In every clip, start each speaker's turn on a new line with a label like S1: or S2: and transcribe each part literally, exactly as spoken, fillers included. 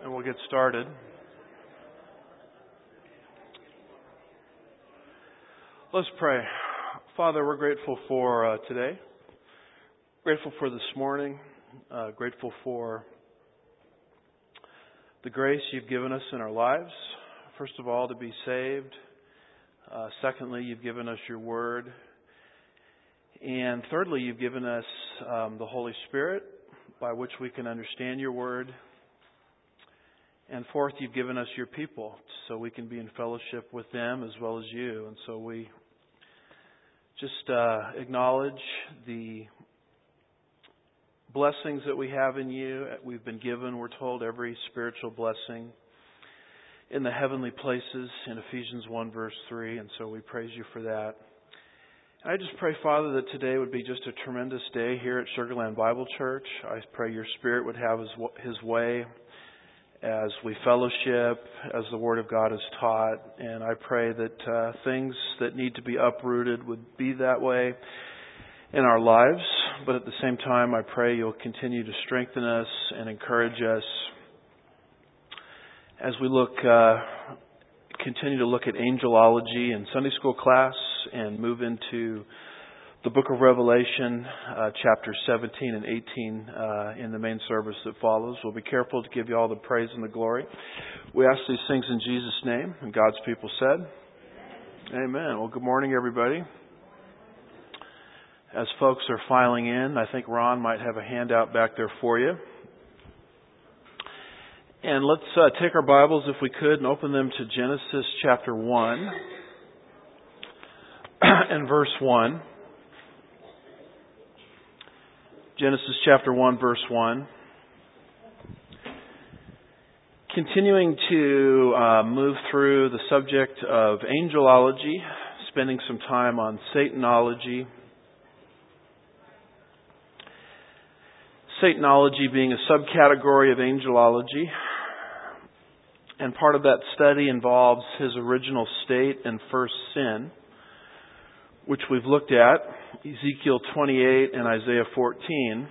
S1: and we'll get started. Let's pray. Father, we're grateful for uh, today, grateful for this morning, uh, grateful for the grace you've given us in our lives. First of all, to be saved. Uh, secondly, you've given us your word. And thirdly, you've given us um, the Holy Spirit by which we can understand your word. And fourth, you've given us your people so we can be in fellowship with them as well as you. And so we just uh, acknowledge the blessings that we have in you. We've been given, we're told, every spiritual blessing in the heavenly places in Ephesians one verse three. And so we praise you for that. And I just pray, Father, that today would be just a tremendous day here at Sugar Land Bible Church. I pray your Spirit would have his, his way as we fellowship, as the Word of God is taught. And I pray that uh, things that need to be uprooted would be that way in our lives. But at the same time, I pray you'll continue to strengthen us and encourage us as we look, uh, continue to look at angelology in Sunday school class and move into the book of Revelation, uh, chapters seventeen and eighteen uh, in the main service that follows. We'll be careful to give you all the praise and the glory. We ask these things in Jesus' name, and God's people said, Amen. Amen. Well, good morning, everybody. As folks are filing in, I think Ron might have a handout back there for you. And let's uh, take our Bibles, if we could, and open them to Genesis chapter one and verse one. Genesis chapter one, verse one. Continuing to uh, move through the subject of angelology, spending some time on Satanology. Satanology being a subcategory of angelology. And part of that study involves his original state and first sin, which we've looked at, Ezekiel twenty-eight and Isaiah fourteen.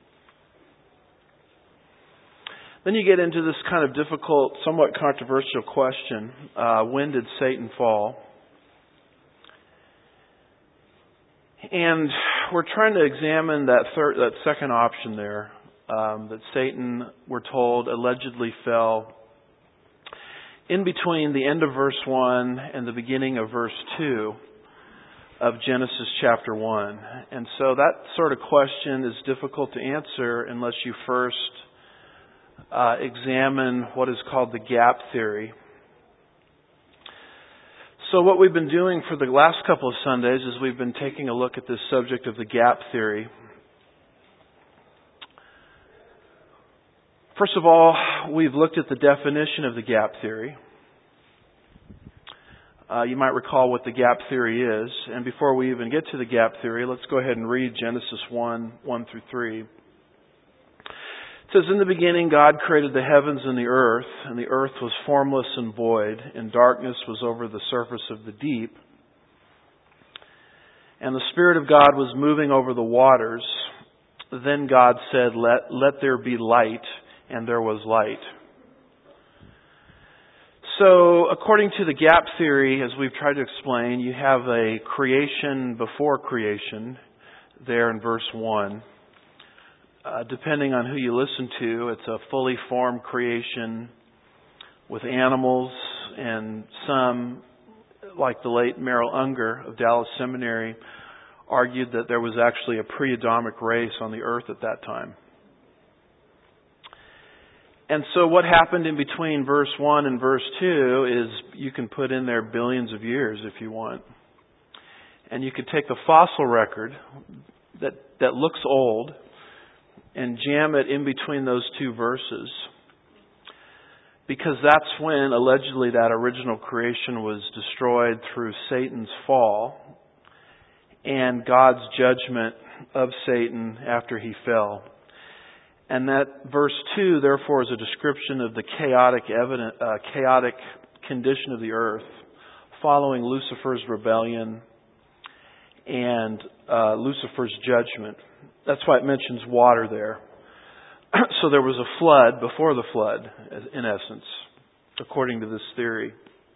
S1: Then you get into this kind of difficult, somewhat controversial question, uh, when did Satan fall? And we're trying to examine that third, that second option there, um, that Satan, we're told, allegedly fell in between the end of verse one and the beginning of verse two of Genesis chapter one. And so that sort of question is difficult to answer unless you first uh, examine what is called the gap theory. So what we've been doing for the last couple of Sundays is we've been taking a look at this subject of the gap theory. First of all, we've looked at the definition of the gap theory. Uh, you might recall what the gap theory is. And before we even get to the gap theory, let's go ahead and read Genesis one, one through three. It says, "In the beginning God created the heavens and the earth, and the earth was formless and void, and darkness was over the surface of the deep. And the Spirit of God was moving over the waters. Then God said, let, let there be light, and there was light." So, according to the gap theory, as we've tried to explain, you have a creation before creation there in verse one. Uh, depending on who you listen to, it's a fully formed creation with animals, and some, like the late Merrill Unger of Dallas Seminary, argued that there was actually a pre-Adamic race on the earth at that time. And so what happened in between verse one and verse two is you can put in there billions of years if you want. And you could take the fossil record that, that looks old and jam it in between those two verses. Because that's when allegedly that original creation was destroyed through Satan's fall and God's judgment of Satan after he fell. And that verse two, therefore, is a description of the chaotic, evident, uh, chaotic condition of the earth following Lucifer's rebellion and uh, Lucifer's judgment. That's why it mentions water there. So there was a flood before the flood, in essence, according to this theory.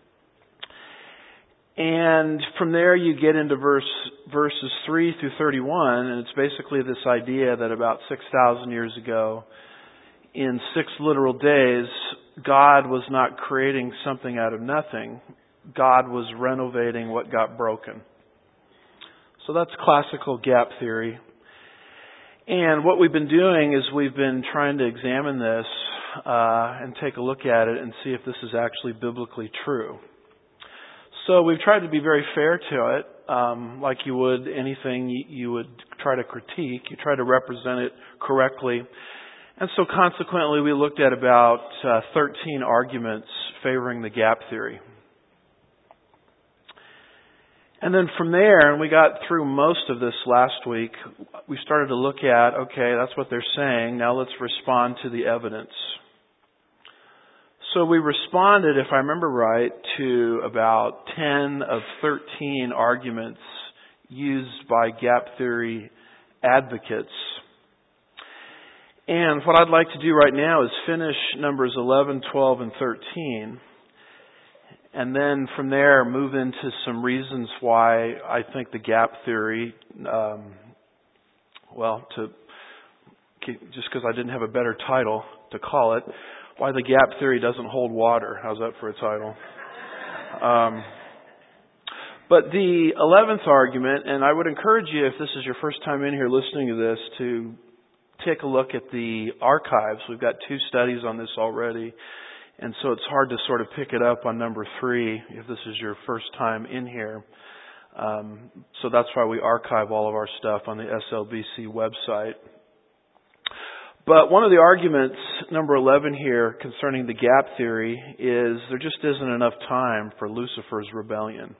S1: And from there you get into verse verses three through thirty-one, and it's basically this idea that about six thousand years ago, in six literal days, God was not creating something out of nothing. God was renovating what got broken. So that's classical gap theory. And what we've been doing is we've been trying to examine this uh, and take a look at it and see if this is actually biblically true. So we've tried to be very fair to it, um, like you would anything you, you would try to critique. You try to represent it correctly. And so consequently, we looked at about uh, thirteen arguments favoring the gap theory. And then from there, and we got through most of this last week, we started to look at, okay, that's what they're saying. Now let's respond to the evidence. So we responded, if I remember right, to about ten of thirteen arguments used by gap theory advocates. And what I'd like to do right now is finish numbers eleven, twelve, and thirteen. And then from there, move into some reasons why I think the gap theory, um, well, to just because I didn't have a better title to call it, why the gap theory doesn't hold water. How's that for a title? Um, but the eleventh argument, and I would encourage you, if this is your first time in here listening to this, to take a look at the archives. We've got two studies on this already. And so it's hard to sort of pick it up on number three if this is your first time in here. Um, so that's why we archive all of our stuff on the S L B C website. But one of the arguments, number eleven here, concerning the gap theory is there just isn't enough time for Lucifer's rebellion.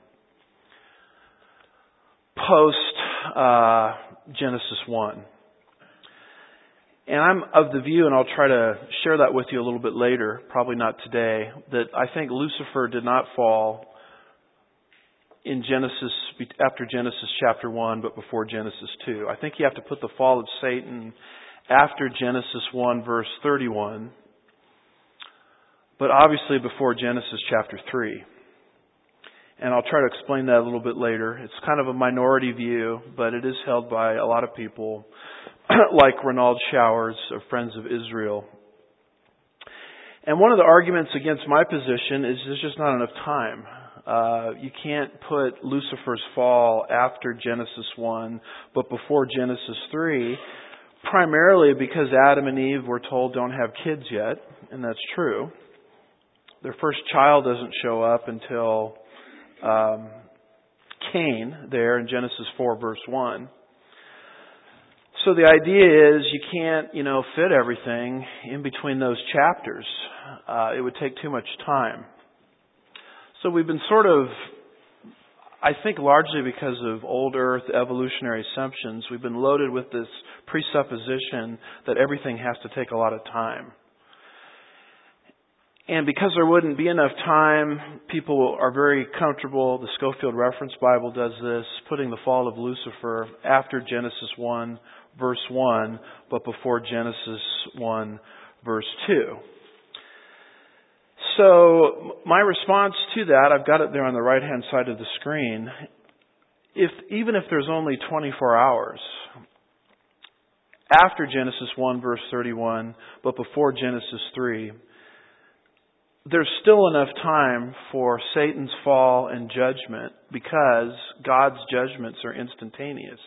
S1: Post uh, Genesis one. And I'm of the view, and I'll try to share that with you a little bit later, probably not today, that I think Lucifer did not fall in Genesis, after Genesis chapter one, but before Genesis two. I think you have to put the fall of Satan after Genesis one, verse thirty-one, but obviously before Genesis chapter three. And I'll try to explain that a little bit later. It's kind of a minority view, but it is held by a lot of people, like Renald Showers of Friends of Israel. And one of the arguments against my position is there's just not enough time. Uh, you can't put Lucifer's fall after Genesis one, but before Genesis three, primarily because Adam and Eve, we're told, don't have kids yet, and that's true. Their first child doesn't show up until um, Cain, there in Genesis four, verse one. So the idea is you can't, you know, fit everything in between those chapters. Uh, it would take too much time. So we've been sort of, I think largely because of old earth evolutionary assumptions, we've been loaded with this presupposition that everything has to take a lot of time. And because there wouldn't be enough time, people are very comfortable, the Scofield Reference Bible does this, putting the fall of Lucifer after Genesis one, verse one, but before Genesis one, verse two. So my response to that, I've got it there on the right-hand side of the screen. If even if there's only twenty-four hours after Genesis one, verse thirty-one, but before Genesis three, there's still enough time for Satan's fall and judgment because God's judgments are instantaneous.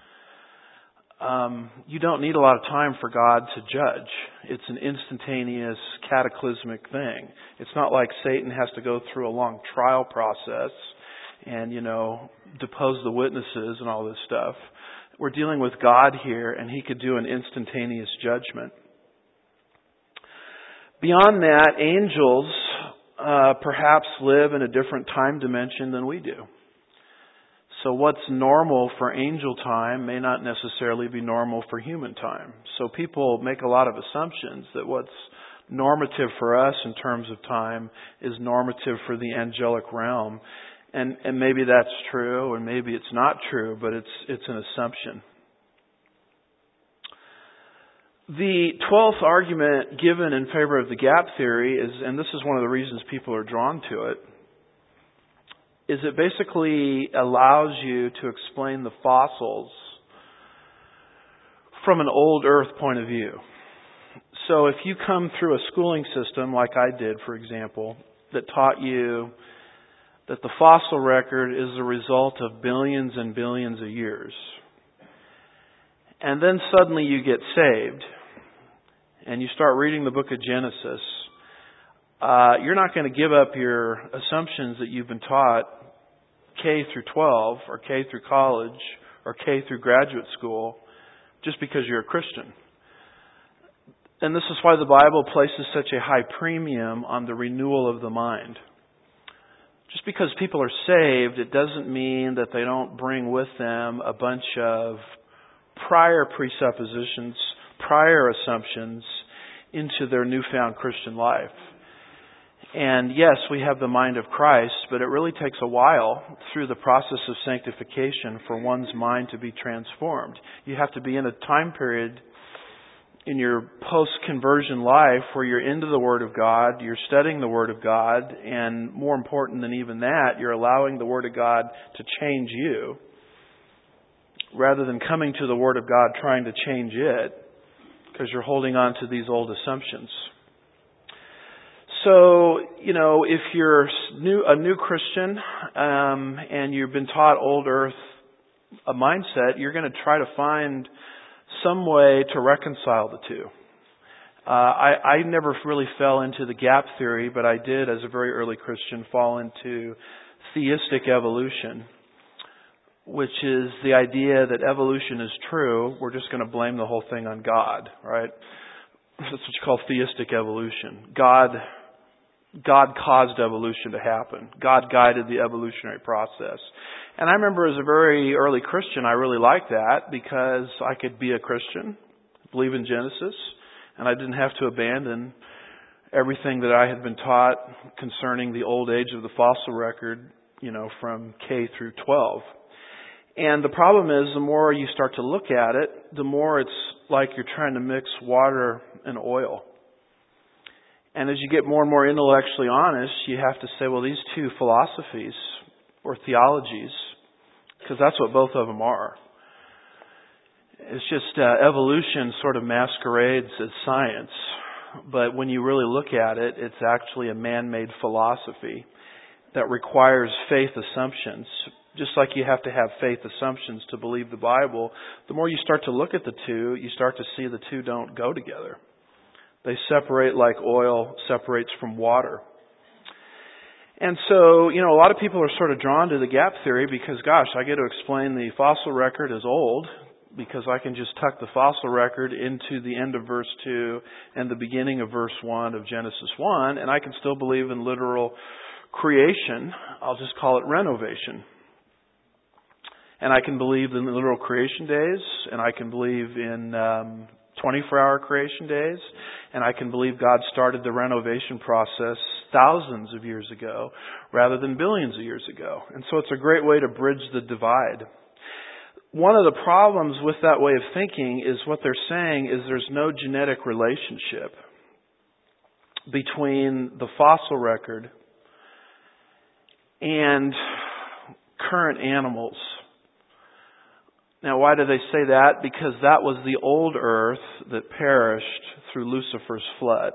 S1: Um, you don't need a lot of time for God to judge. It's an instantaneous, cataclysmic thing. It's not like Satan has to go through a long trial process and, you know, depose the witnesses and all this stuff. We're dealing with God here, and He could do an instantaneous judgment. Beyond that, angels uh, perhaps live in a different time dimension than we do. So what's normal for angel time may not necessarily be normal for human time. So people make a lot of assumptions that what's normative for us in terms of time is normative for the angelic realm. And and maybe that's true, or maybe it's not true, but it's it's an assumption. The twelfth argument given in favor of the gap theory is, and this is one of the reasons people are drawn to it, is it basically allows you to explain the fossils from an old Earth point of view. So if you come through a schooling system like I did, for example, that taught you that the fossil record is the result of billions and billions of years, and then suddenly you get saved and you start reading the book of Genesis, uh, you're not going to give up your assumptions that you've been taught K through twelve or K through college or K through graduate school just because you're a Christian. And this is why the Bible places such a high premium on the renewal of the mind. Just because people are saved, it doesn't mean that they don't bring with them a bunch of prior presuppositions, prior assumptions into their newfound Christian life. And yes, we have the mind of Christ, but it really takes a while through the process of sanctification for one's mind to be transformed. You have to be in a time period in your post-conversion life where you're into the Word of God, you're studying the Word of God, and more important than even that, you're allowing the Word of God to change you rather than coming to the Word of God trying to change it because you're holding on to these old assumptions. So, you know, if you're new, a new Christian um, and you've been taught old earth a mindset, you're going to try to find some way to reconcile the two. Uh, I, I never really fell into the gap theory, but I did, as a very early Christian, fall into theistic evolution, which is the idea that evolution is true. We're just going to blame the whole thing on God, right? That's what you call theistic evolution. God God caused evolution to happen. God guided the evolutionary process. And I remember as a very early Christian, I really liked that because I could be a Christian, believe in Genesis, and I didn't have to abandon everything that I had been taught concerning the old age of the fossil record, you know, from K through twelve. And the problem is, the more you start to look at it, the more it's like you're trying to mix water and oil. And as you get more and more intellectually honest, you have to say, well, these two philosophies or theologies, because that's what both of them are. It's just uh, evolution sort of masquerades as science. But when you really look at it, it's actually a man-made philosophy that requires faith assumptions. Just like you have to have faith assumptions to believe the Bible, the more you start to look at the two, you start to see the two don't go together. They separate like oil separates from water. And so, you know, a lot of people are sort of drawn to the gap theory because, gosh, I get to explain the fossil record as old because I can just tuck the fossil record into the end of verse two and the beginning of verse one of Genesis one, and I can still believe in literal creation. I'll just call it renovation. And I can believe in the literal creation days, and I can believe in um, twenty-four hour creation days, and I can believe God started the renovation process thousands of years ago rather than billions of years ago. And so it's a great way to bridge the divide. One of the problems with that way of thinking is what they're saying is there's no genetic relationship between the fossil record and current animals. Now, why do they say that? Because that was the old earth that perished through Lucifer's flood.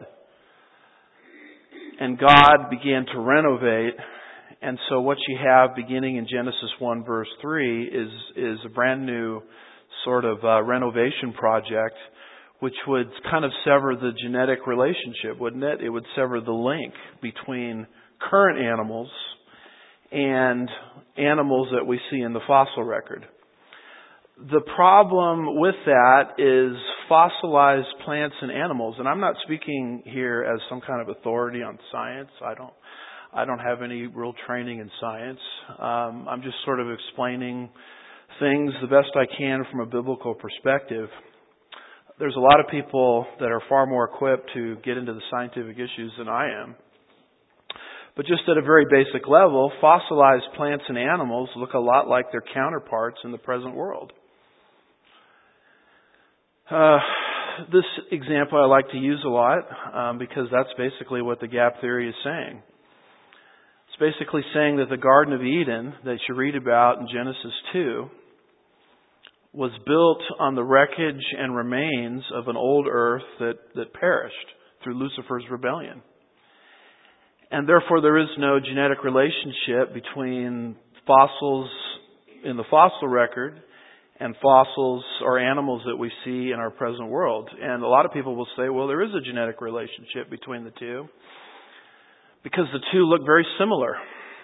S1: And God began to renovate. And so what you have beginning in Genesis one verse three is, is a brand new sort of uh, renovation project, which would kind of sever the genetic relationship, wouldn't it? It would sever the link between current animals and animals that we see in the fossil record. The problem with that is fossilized plants and animals, and I'm not speaking here as some kind of authority on science. I don't, I don't have any real training in science. Um, I'm just sort of explaining things the best I can from a biblical perspective. There's a lot of people that are far more equipped to get into the scientific issues than I am. But just at a very basic level, fossilized plants and animals look a lot like their counterparts in the present world. Uh, this example I like to use a lot um, because that's basically what the gap theory is saying. It's basically saying that the Garden of Eden that you read about in Genesis two was built on the wreckage and remains of an old earth that, that perished through Lucifer's rebellion. And therefore there is no genetic relationship between fossils in the fossil record and fossils or animals that we see in our present world. And a lot of people will say, well, there is a genetic relationship between the two because the two look very similar.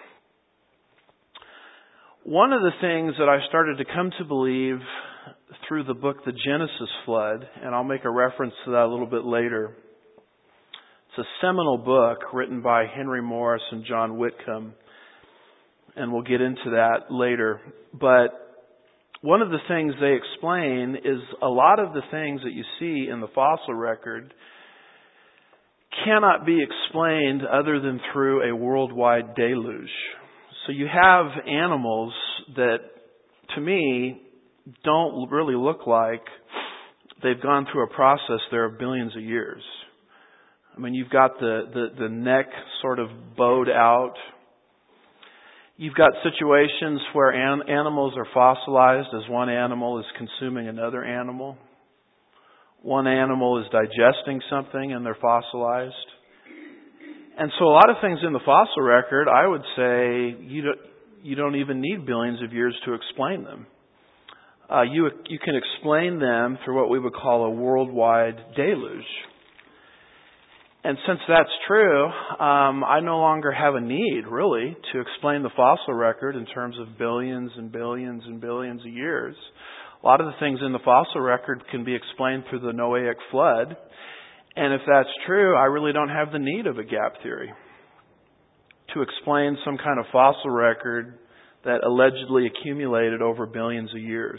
S1: One of the things that I started to come to believe through the book The Genesis Flood, and I'll make a reference to that a little bit later. It's a seminal book written by Henry Morris and John Whitcomb, and we'll get into that later. But one of the things they explain is a lot of the things that you see in the fossil record cannot be explained other than through a worldwide deluge. So you have animals that, to me, don't really look like they've gone through a process there of billions of years. I mean, you've got the, the, the neck sort of bowed out. You've got situations where an, animals are fossilized as one animal is consuming another animal. One animal is digesting something and they're fossilized. And so a lot of things in the fossil record, I would say, you don't, you don't even need billions of years to explain them. Uh, you, you can explain them through what we would call a worldwide deluge. And since that's true, um, I no longer have a need, really, to explain the fossil record in terms of billions and billions and billions of years. A lot of the things in the fossil record can be explained through the Noahic flood. And if that's true, I really don't have the need of a gap theory to explain some kind of fossil record that allegedly accumulated over billions of years.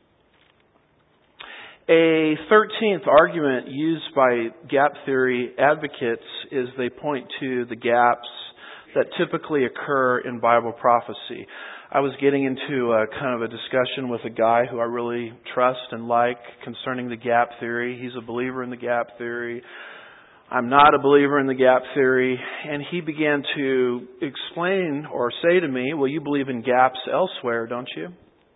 S1: A thirteenth argument used by gap theory advocates is they point to the gaps that typically occur in Bible prophecy. I was getting into a kind of a discussion with a guy who I really trust and like concerning the gap theory. He's a believer in the gap theory. I'm not a believer in the gap theory. And he began to explain or say to me, well, you believe in gaps elsewhere, don't you?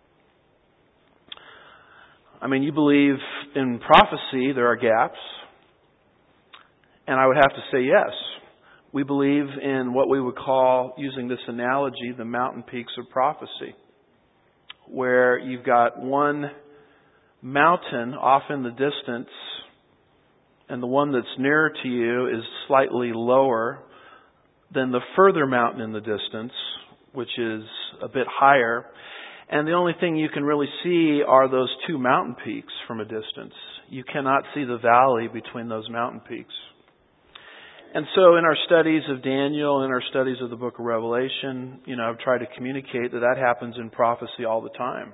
S1: I mean, you believe in prophecy there are gaps. And I would have to say yes. We believe in what we would call, using this analogy, the mountain peaks of prophecy, where you've got one mountain off in the distance, and the one that's nearer to you is slightly lower than the further mountain in the distance, which is a bit higher. And the only thing you can really see are those two mountain peaks from a distance. You cannot see the valley between those mountain peaks. And so in our studies of Daniel, in our studies of the book of Revelation, you know, I've tried to communicate that that happens in prophecy all the time.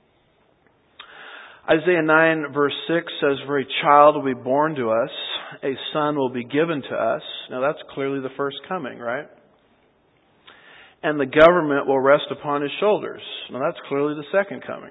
S1: Isaiah nine verse six says, for a child will be born to us, a son will be given to us. Now that's clearly the first coming, right? And the government will rest upon his shoulders. Now that's clearly the second coming.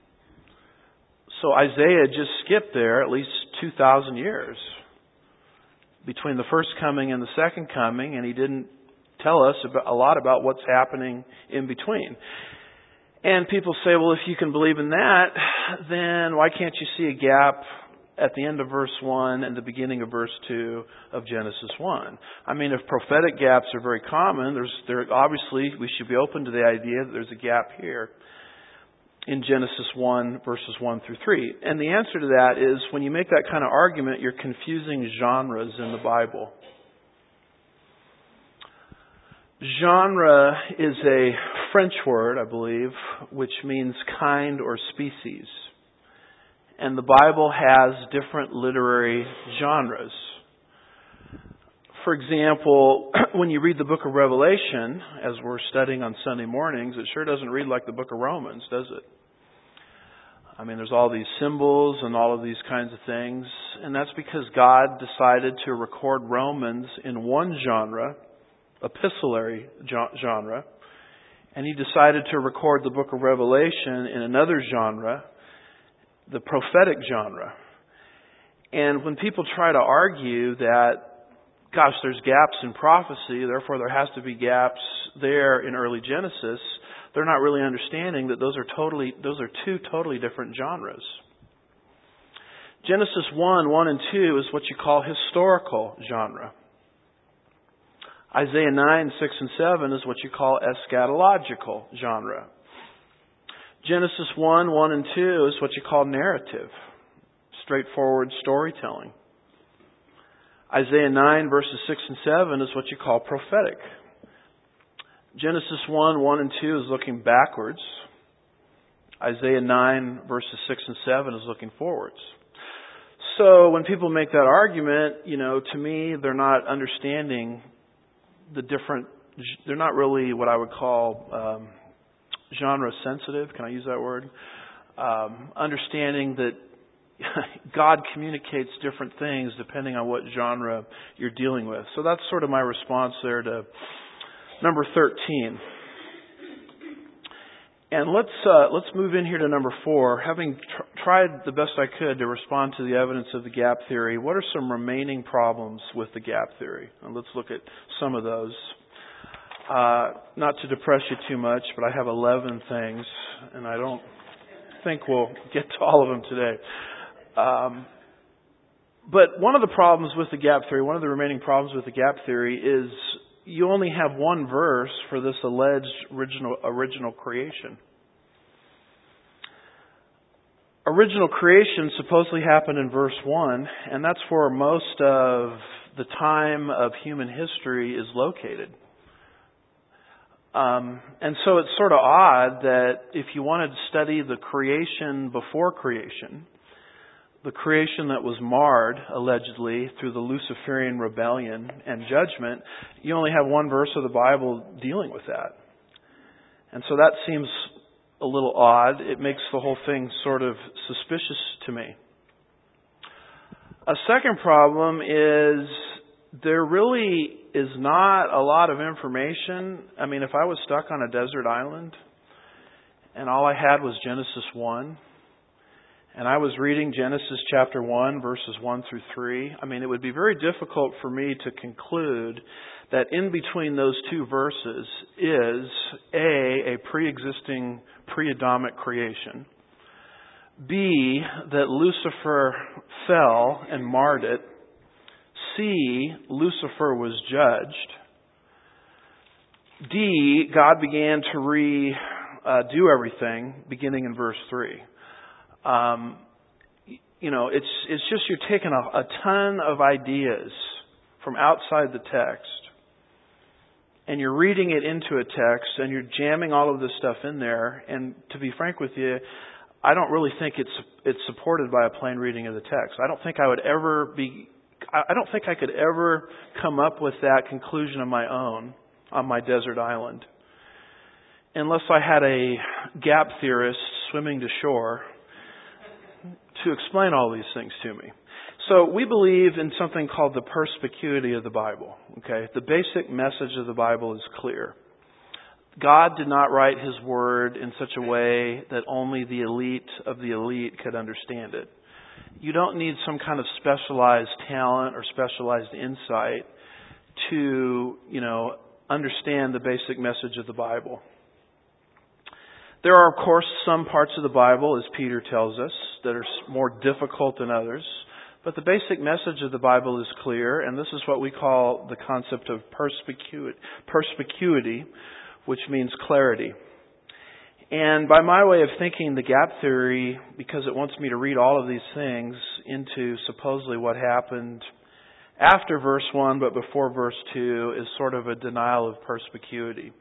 S1: So Isaiah just skipped there at least two thousand years between the first coming and the second coming, and he didn't tell us about, a lot about what's happening in between. And people say, well, if you can believe in that, then why can't you see a gap at the end of verse one and the beginning of verse two of Genesis one? I mean, if prophetic gaps are very common, there's there obviously we should be open to the idea that there's a gap here in Genesis one, verses one through three. And the answer to that is, when you make that kind of argument, you're confusing genres in the Bible. Genre is a French word, I believe, which means kind or species. And the Bible has different literary genres. For example, when you read the book of Revelation, as we're studying on Sunday mornings, it sure doesn't read like the book of Romans, does it? I mean, there's all these symbols and all of these kinds of things. And that's because God decided to record Romans in one genre, epistolary genre. And He decided to record the book of Revelation in another genre, the prophetic genre. And when people try to argue that, gosh, there's gaps in prophecy, therefore there has to be gaps there in early Genesis, they're not really understanding that those are totally, those are two totally different genres. Genesis one, one and two is what you call historical genre. Isaiah nine, six and seven is what you call eschatological genre. Genesis one, one and two is what you call narrative, straightforward storytelling. Isaiah nine verses six and seven is what you call prophetic. Genesis one, one and two is looking backwards. Isaiah nine verses six and seven is looking forwards. So when people make that argument, you know, to me, they're not understanding the different, they're not really what I would call um, genre sensitive. Can I use that word? Um, understanding that God communicates different things depending on what genre you're dealing with. So that's sort of my response there to number thirteen. And let's uh, let's move in here to number four. Having tr- tried the best I could to respond to the evidence of the gap theory, what are some remaining problems with the gap theory? And let's look at some of those. Uh, not to depress you too much, but I have eleven things, and I don't think we'll get to all of them today. Um, but one of the problems with the gap theory, one of the remaining problems with the gap theory is you only have one verse for this alleged original original creation. Original creation supposedly happened in verse one, and that's where most of the time of human history is located. Um, and so it's sort of odd that if you wanted to study the creation before creation, the creation that was marred, allegedly, through the Luciferian rebellion and judgment, you only have one verse of the Bible dealing with that. And so that seems a little odd. It makes the whole thing sort of suspicious to me. A second problem is there really is not a lot of information. I mean, if I was stuck on a desert island and all I had was Genesis one, and I was reading Genesis chapter one, verses one through three. I mean, it would be very difficult for me to conclude that in between those two verses is A, a pre-existing pre-Adamic creation, B, that Lucifer fell and marred it, C, Lucifer was judged, D, God began to re uh, do everything beginning in verse three. Um, you know, it's it's just you're taking a, a ton of ideas from outside the text, and you're reading it into a text, and you're jamming all of this stuff in there. And to be frank with you, I don't really think it's it's supported by a plain reading of the text. I don't think I would ever be. I don't think I could ever come up with that conclusion on my own on my desert island, unless I had a gap theorist swimming to shore to explain all these things to me. So we believe in something called the perspicuity of the Bible. Okay, the basic message of the Bible is clear. God did not write His Word in such a way that only the elite of the elite could understand it. You don't need some kind of specialized talent or specialized insight to, you know, understand the basic message of the Bible. There are, of course, some parts of the Bible, as Peter tells us, that are more difficult than others. But the basic message of the Bible is clear, and this is what we call the concept of perspicuity, perspicuity, which means clarity. And by my way of thinking, the gap theory, because it wants me to read all of these things into supposedly what happened after verse one but before verse two, is sort of a denial of perspicuity.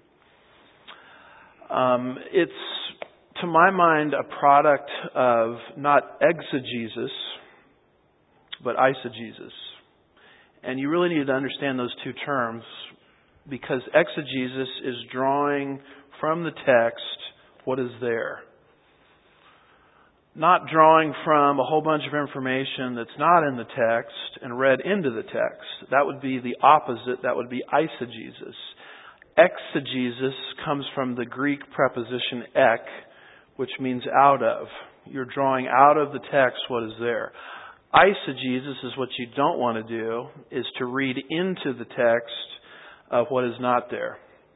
S1: Um, it's, to my mind, a product of not exegesis, but eisegesis. And you really need to understand those two terms, because exegesis is drawing from the text what is there. Not drawing from a whole bunch of information that's not in the text and read into the text. That would be the opposite. That would be eisegesis. Exegesis comes from the Greek preposition ek, which means out of. You're drawing out of the text what is there. Eisegesis is what you don't want to do, is to read into the text of what is not there.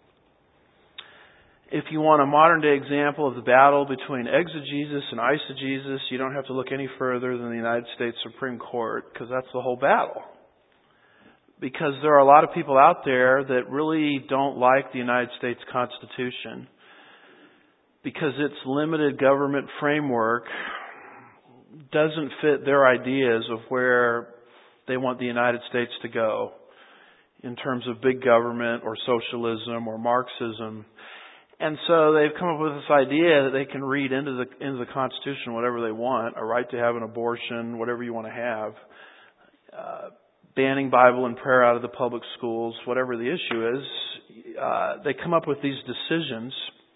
S1: If you want a modern day example of the battle between exegesis and eisegesis, you don't have to look any further than the United States Supreme Court, because that's the whole battle. Because there are a lot of people out there that really don't like the United States Constitution, because its limited government framework doesn't fit their ideas of where they want the United States to go in terms of big government or socialism or Marxism. And so they've come up with this idea that they can read into the into the Constitution whatever they want, a right to have an abortion, whatever you want to have, uh, banning Bible and prayer out of the public schools, whatever the issue is. Uh, they come up with these decisions.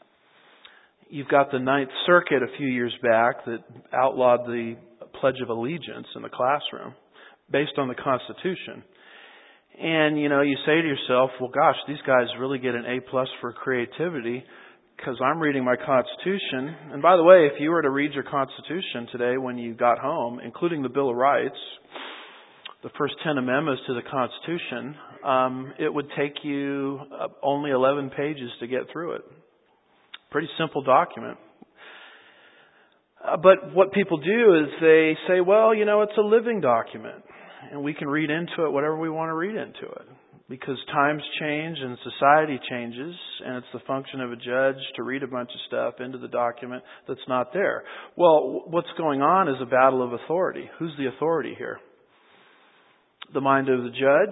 S1: You've got the Ninth Circuit a few years back that outlawed the Pledge of Allegiance in the classroom based on the Constitution. And, you know, you say to yourself, well, gosh, these guys really get an A plus for creativity because I'm reading my Constitution. And by the way, if you were to read your Constitution today when you got home, including the Bill of Rights, the first ten amendments to the Constitution, um, it would take you only eleven pages to get through it. Pretty simple document. Uh, but what people do is they say, well, you know, it's a living document, and we can read into it whatever we want to read into it. Because times change and society changes, and it's the function of a judge to read a bunch of stuff into the document that's not there. Well, what's going on is a battle of authority. Who's the authority here? The mind of the judge,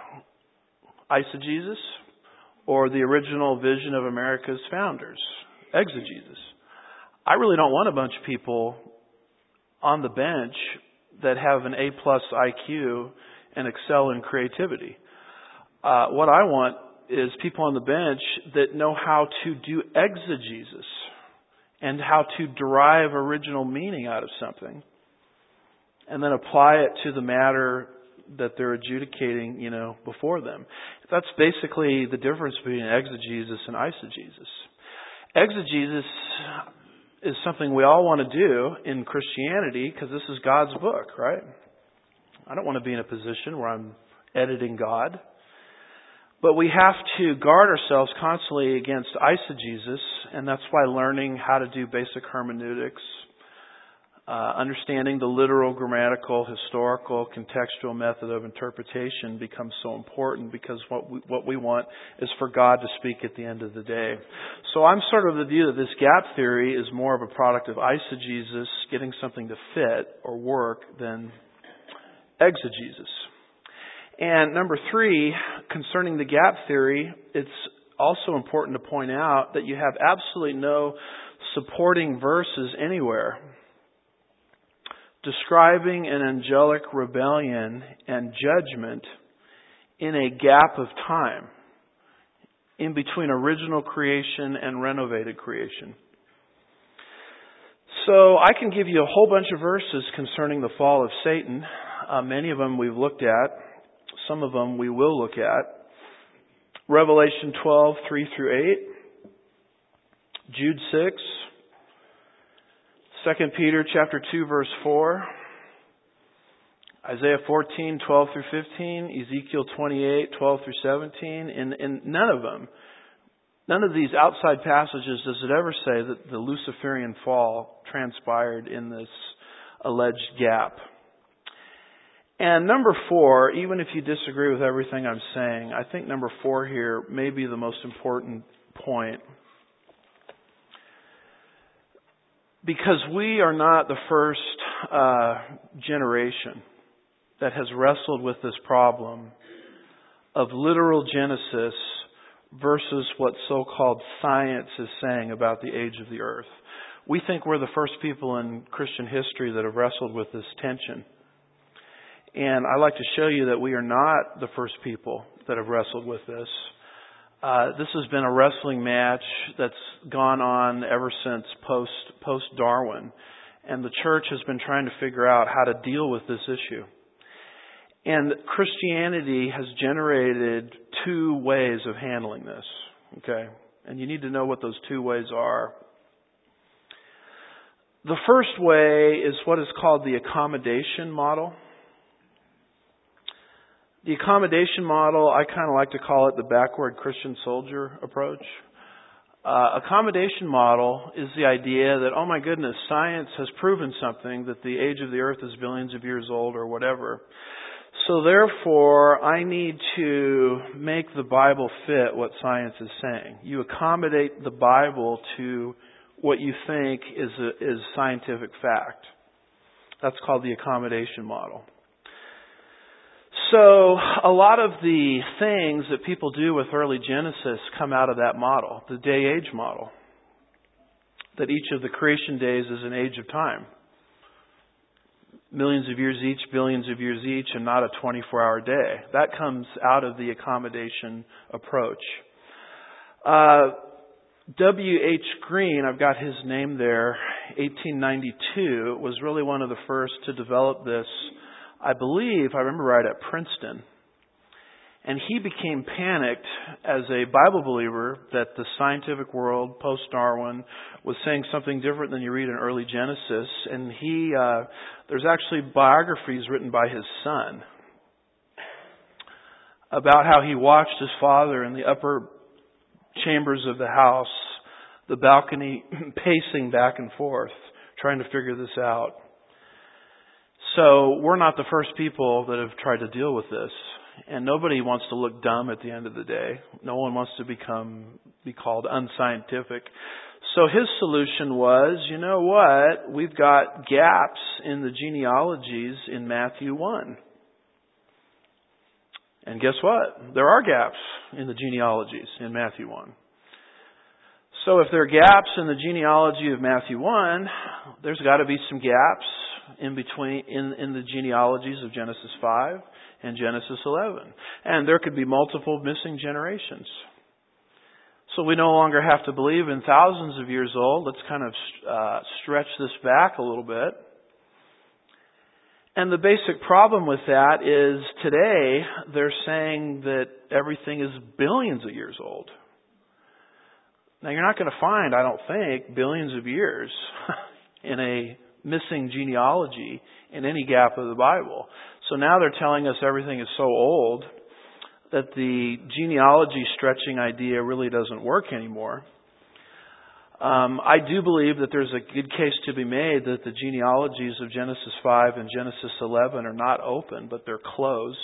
S1: eisegesis, or the original vision of America's founders, exegesis? I really don't want a bunch of people on the bench that have an A plus I Q and excel in creativity. Uh, what I want is people on the bench that know how to do exegesis and how to derive original meaning out of something and then apply it to the matter that they're adjudicating, you know, before them. That's basically the difference between exegesis and eisegesis. Exegesis is something we all want to do in Christianity because this is God's book, right? I don't want to be in a position where I'm editing God. But we have to guard ourselves constantly against eisegesis, and that's why learning how to do basic hermeneutics, uh, understanding the literal, grammatical, historical, contextual method of interpretation becomes so important, because what we, what we want is for God to speak at the end of the day. So I'm sort of the view that this gap theory is more of a product of eisegesis, getting something to fit or work, than exegesis. And number three, concerning the gap theory, it's also important to point out that you have absolutely no supporting verses anywhere describing an angelic rebellion and judgment in a gap of time in between original creation and renovated creation. So I can give you a whole bunch of verses concerning the fall of Satan. Uh, many of them we've looked at. Some of them we will look at. Revelation twelve, three through eight. Jude six. Second Peter chapter two, verse four. Isaiah fourteen, twelve through fifteen. Ezekiel twenty-eight, twelve through seventeen. In, in none of them, none of these outside passages does it ever say that the Luciferian fall transpired in this alleged gap. And number four, even if you disagree with everything I'm saying, I think number four here may be the most important point. Because we are not the first uh, generation that has wrestled with this problem of literal Genesis versus what so-called science is saying about the age of the earth. We think we're the first people in Christian history that have wrestled with this tension. And I'd like to show you that we are not the first people that have wrestled with this. Uh, this has been a wrestling match that's gone on ever since post post Darwin, and the church has been trying to figure out how to deal with this issue. And Christianity has generated two ways of handling this. Okay, and you need to know what those two ways are. The first way is what is called the accommodation model. The accommodation model, I kind of like to call it the backward Christian soldier approach. Uh, accommodation model is the idea that, oh my goodness, science has proven something, that the age of the earth is billions of years old or whatever. So therefore, I need to make the Bible fit what science is saying. You accommodate the Bible to what you think is a, is scientific fact. That's called the accommodation model. So a lot of the things that people do with early Genesis come out of that model, the day-age model, that each of the creation days is an age of time. Millions of years each, billions of years each, and not a twenty-four hour day. That comes out of the accommodation approach. Uh, W H Green, I've got his name there, eighteen ninety-two, was really one of the first to develop this, I believe, if I remember right, at Princeton. And he became panicked as a Bible believer that the scientific world, post-Darwin, was saying something different than you read in early Genesis. And he, uh, there's actually biographies written by his son about how he watched his father in the upper chambers of the house, the balcony, pacing back and forth, trying to figure this out. So we're not the first people that have tried to deal with this. And nobody wants to look dumb at the end of the day. No one wants to become, be called unscientific. So his solution was, you know what? We've got gaps in the genealogies in Matthew one. And guess what? There are gaps in the genealogies in Matthew one. So if there are gaps in the genealogy of Matthew one, there's got to be some gaps in between in, in the genealogies of Genesis five and Genesis eleven. And there could be multiple missing generations. So we no longer have to believe in thousands of years old. Let's kind of uh, stretch this back a little bit. And the basic problem with that is today they're saying that everything is billions of years old. Now you're not going to find, I don't think, billions of years in a missing genealogy in any gap of the Bible. So now they're telling us everything is so old that the genealogy stretching idea really doesn't work anymore. Um, I do believe that there's a good case to be made that the genealogies of Genesis five and Genesis eleven are not open, but they're closed.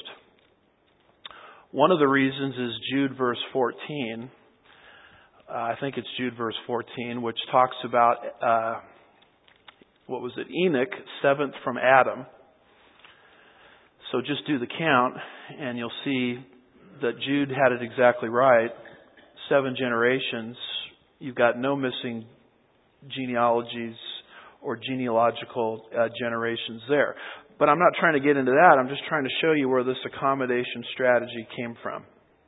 S1: One of the reasons is Jude verse fourteen. Uh, I think it's Jude verse fourteen, which talks about, uh, what was it, Enoch, seventh from Adam. So just do the count, and you'll see that Jude had it exactly right. Seven generations. You've got no missing genealogies or genealogical uh, generations there. But I'm not trying to get into that. I'm just trying to show you where this accommodation strategy came from.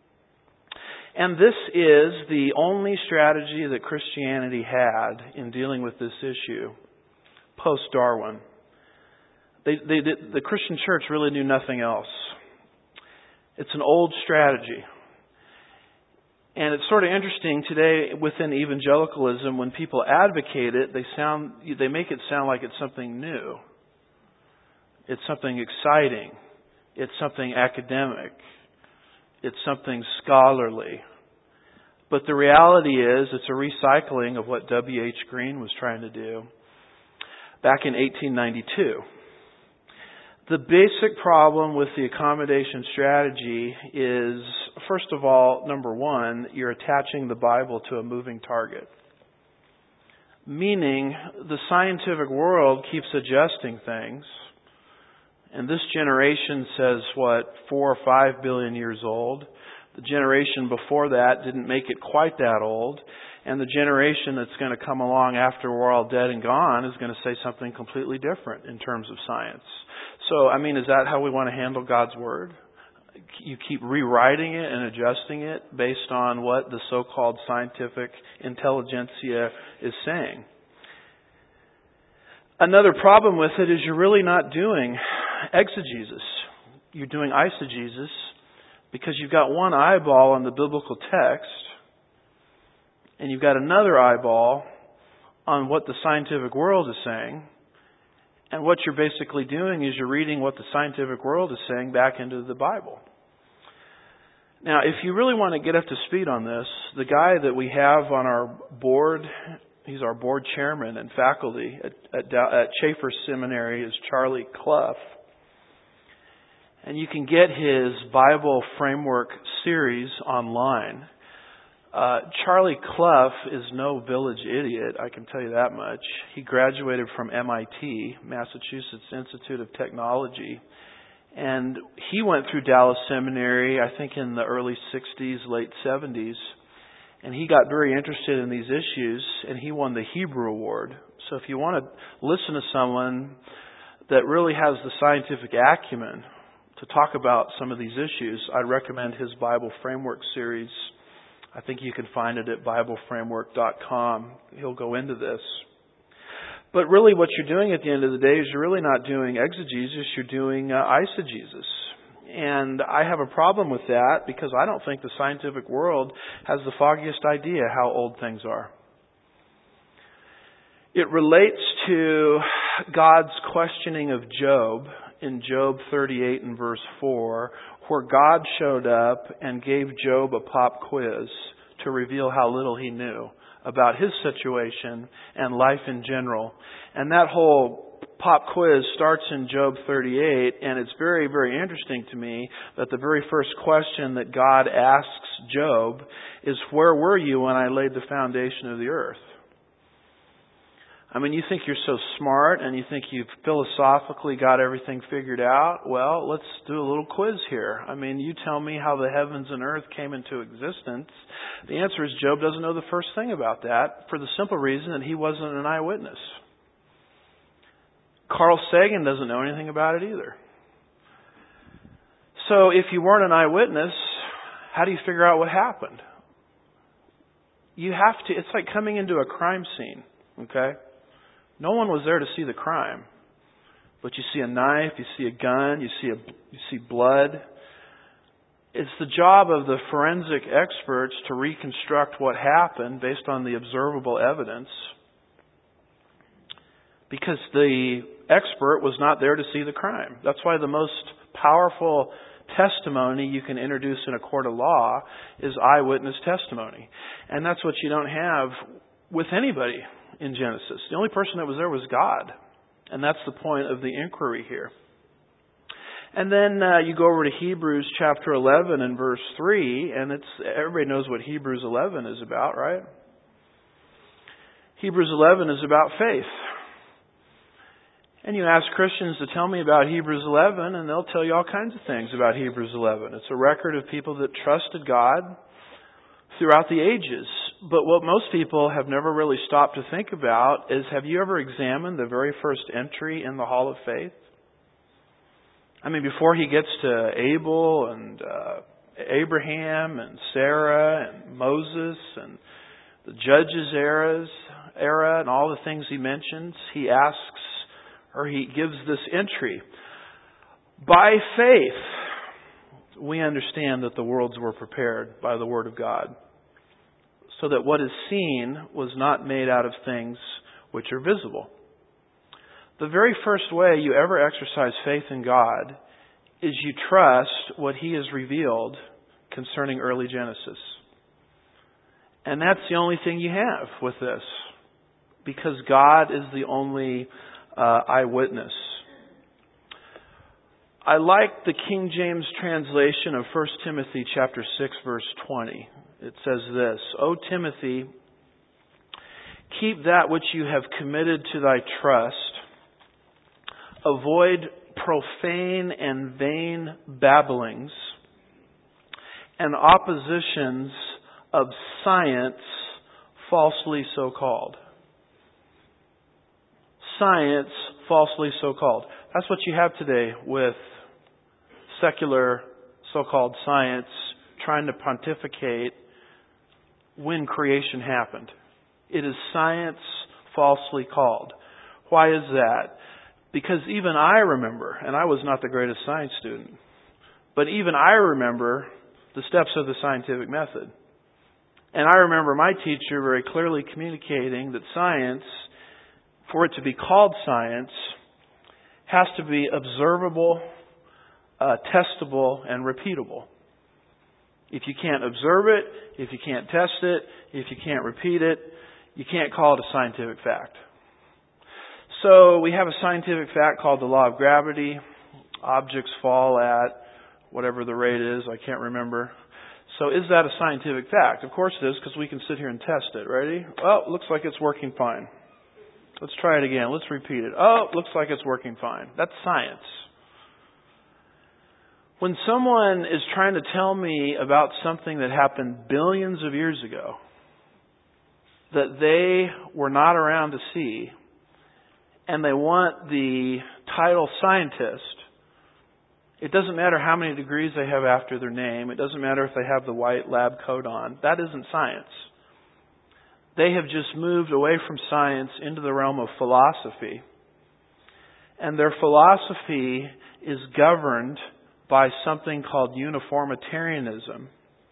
S1: And this is the only strategy that Christianity had in dealing with this issue post-Darwin. They, they, the Christian church really knew nothing else. It's an old strategy. And it's sort of interesting today within evangelicalism, when people advocate it, they sound they make it sound like it's something new. It's something exciting. It's something academic. It's something scholarly. But the reality is it's a recycling of what W H Green was trying to do back in eighteen ninety-two. The basic problem with the accommodation strategy is, first of all, number one, you're attaching the Bible to a moving target. Meaning, the scientific world keeps adjusting things. And this generation says, what, four or five billion years old. The generation before that didn't make it quite that old. And the generation that's going to come along after we're all dead and gone is going to say something completely different in terms of science. So, I mean, is that how we want to handle God's Word? You keep rewriting it and adjusting it based on what the so-called scientific intelligentsia is saying. Another problem with it is you're really not doing exegesis. You're doing eisegesis because you've got one eyeball on the biblical text and you've got another eyeball on what the scientific world is saying. And what you're basically doing is you're reading what the scientific world is saying back into the Bible. Now, if you really want to get up to speed on this, the guy that we have on our board, he's our board chairman and faculty at, at, at Chafer Seminary, is Charlie Clough. And you can get his Bible Framework series online. Uh, Charlie Clough is no village idiot, I can tell you that much. He graduated from M I T, Massachusetts Institute of Technology. And he went through Dallas Seminary, I think in the early sixties, late seventies. And he got very interested in these issues, and he won the Hebrew Award. So if you want to listen to someone that really has the scientific acumen to talk about some of these issues, I'd recommend his Bible Framework series. I think you can find it at Bible Framework dot com. He'll go into this. But really what you're doing at the end of the day is you're really not doing exegesis, you're doing uh, eisegesis. And I have a problem with that because I don't think the scientific world has the foggiest idea how old things are. It relates to God's questioning of Job in Job thirty-eight and verse four, where God showed up and gave Job a pop quiz to reveal how little he knew about his situation and life in general. And that whole pop quiz starts in Job thirty-eight, and it's very, very interesting to me that the very first question that God asks Job is, where were you when I laid the foundation of the earth? I mean, you think you're so smart and you think you've philosophically got everything figured out. Well, let's do a little quiz here. I mean, you tell me how the heavens and earth came into existence. The answer is Job doesn't know the first thing about that for the simple reason that he wasn't an eyewitness. Carl Sagan doesn't know anything about it either. So if you weren't an eyewitness, how do you figure out what happened? You have to, it's like coming into a crime scene, okay? No one was there to see the crime. But you see a knife, you see a gun, you see a, you see blood. It's the job of the forensic experts to reconstruct what happened based on the observable evidence. Because the expert was not there to see the crime. That's why the most powerful testimony you can introduce in a court of law is eyewitness testimony. And that's what you don't have with anybody in Genesis. The only person that was there was God. And that's the point of the inquiry here. And then uh, you go over to Hebrews chapter eleven and verse three, and it's everybody knows what Hebrews eleven is about, right? Hebrews eleven is about faith. And you ask Christians to tell me about Hebrews eleven, and they'll tell you all kinds of things about Hebrews eleven. It's a record of people that trusted God throughout the ages. But what most people have never really stopped to think about is, have you ever examined the very first entry in the Hall of Faith? I mean, before he gets to Abel and uh, Abraham and Sarah and Moses and the Judges eras, era and all the things he mentions, he asks, or he gives this entry. By faith, we understand that the worlds were prepared by the Word of God, so that what is seen was not made out of things which are visible. The very first way you ever exercise faith in God is you trust what He has revealed concerning early Genesis. And that's the only thing you have with this, because God is the only uh, eyewitness. I like the King James translation of First Timothy chapter six, verse twenty. It says this, O Timothy, keep that which you have committed to thy trust. Avoid profane and vain babblings and oppositions of science falsely so called. Science falsely so called. That's what you have today with secular so-called science trying to pontificate when creation happened. It is science falsely called. Why is that? Because even I remember, and I was not the greatest science student, but even I remember the steps of the scientific method. And I remember my teacher very clearly communicating that science, for it to be called science, has to be observable, uh, testable, and repeatable. If you can't observe it, if you can't test it, if you can't repeat it, you can't call it a scientific fact. So we have a scientific fact called the law of gravity. Objects fall at whatever the rate is, I can't remember. So is that a scientific fact? Of course it is, because we can sit here and test it. Ready? Oh, looks like it's working fine. Let's try it again. Let's repeat it. Oh, looks like it's working fine. That's science. When someone is trying to tell me about something that happened billions of years ago that they were not around to see, and they want the title scientist, it doesn't matter how many degrees they have after their name. It doesn't matter if they have the white lab coat on. That isn't science. They have just moved away from science into the realm of philosophy. And their philosophy is governed by something called uniformitarianism.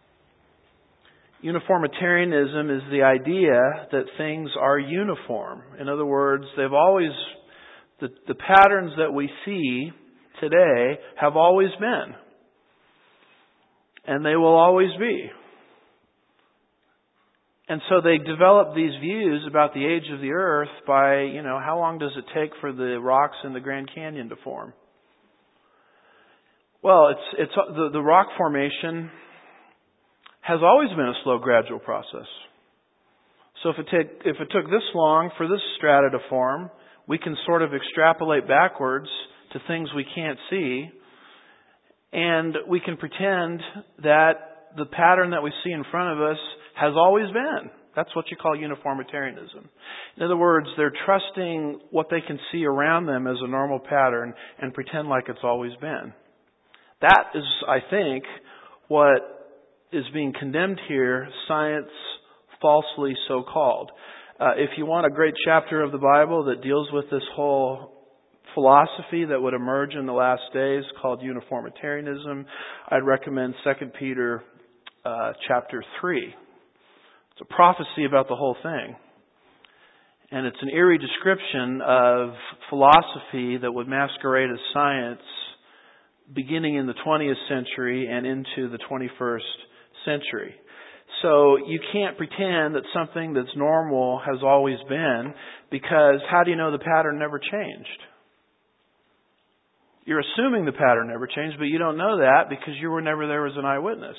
S1: Uniformitarianism is the idea that things are uniform. In other words, they've always, the, the patterns that we see today have always been. And they will always be. And so they develop these views about the age of the earth by, you know, how long does it take for the rocks in the Grand Canyon to form? Well, it's it's the, the rock formation has always been a slow, gradual process. So if it take if it took this long for this strata to form, we can sort of extrapolate backwards to things we can't see, and we can pretend that the pattern that we see in front of us has always been. That's what you call uniformitarianism. In other words, they're trusting what they can see around them as a normal pattern and pretend like it's always been. That is, I think, what is being condemned here, science falsely so called. Uh, if you want a great chapter of the Bible that deals with this whole philosophy that would emerge in the last days called uniformitarianism, I'd recommend Second Peter uh, chapter three. It's a prophecy about the whole thing. And it's an eerie description of philosophy that would masquerade as science beginning in the twentieth century and into the twenty-first century. So you can't pretend that something that's normal has always been, because how do you know the pattern never changed? You're assuming the pattern never changed, but you don't know that because you were never there as an eyewitness.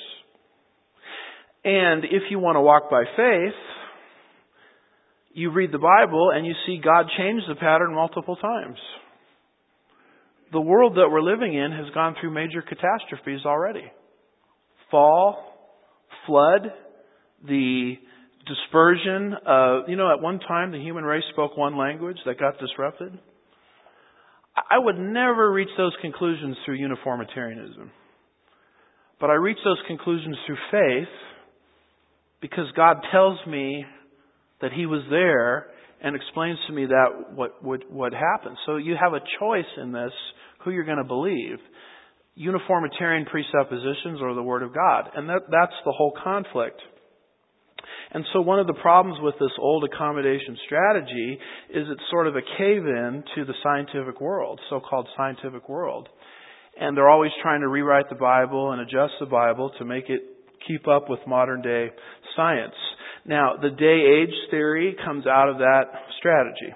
S1: And if you want to walk by faith, you read the Bible and you see God change the pattern multiple times. The world that we're living in has gone through major catastrophes already. Fall, flood, the dispersion of, you know, at one time the human race spoke one language that got disrupted. I would never reach those conclusions through uniformitarianism. But I reach those conclusions through faith because God tells me that He was there and explains to me that what what, what happened. So you have a choice in this, who you're going to believe. Uniformitarian presuppositions or the Word of God. And that that's the whole conflict. And so one of the problems with this old accommodation strategy is it's sort of a cave-in to the scientific world, so-called scientific world. And they're always trying to rewrite the Bible and adjust the Bible to make it keep up with modern-day science. Now, the day-age theory comes out of that strategy.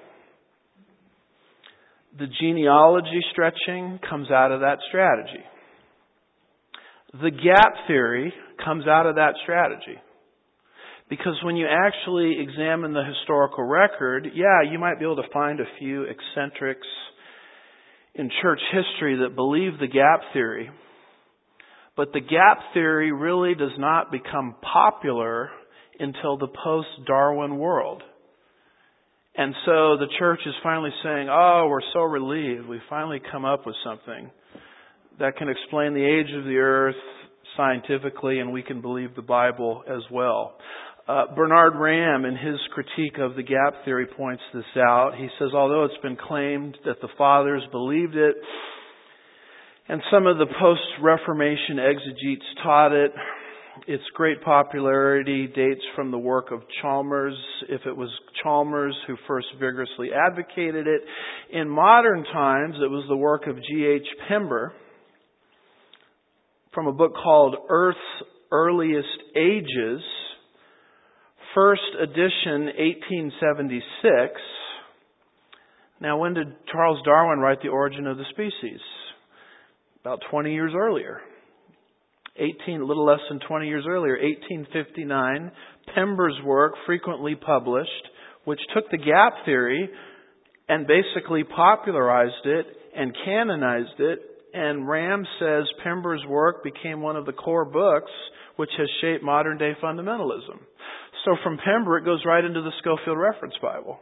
S1: The genealogy stretching comes out of that strategy. The gap theory comes out of that strategy. Because when you actually examine the historical record, yeah, you might be able to find a few eccentrics in church history that believe the gap theory. But the gap theory really does not become popular until the post-Darwin world. And so the church is finally saying, oh, we're so relieved. We finally come up with something that can explain the age of the earth scientifically, and we can believe the Bible as well. Uh, Bernard Ram, in his critique of the gap theory, points this out. He says, although it's been claimed that the fathers believed it, and some of the post-Reformation exegetes taught it, its great popularity dates from the work of Chalmers, if it was Chalmers who first vigorously advocated it. In modern times, it was the work of G H Pember from a book called Earth's Earliest Ages, first edition eighteen seventy-six. Now, when did Charles Darwin write The Origin of the Species? About twenty years earlier. eighteen, a little less than twenty years earlier, eighteen fifty-nine, Pember's work, frequently published, which took the gap theory and basically popularized it and canonized it. And Ram says Pember's work became one of the core books which has shaped modern day fundamentalism. So from Pember, it goes right into the Scofield Reference Bible.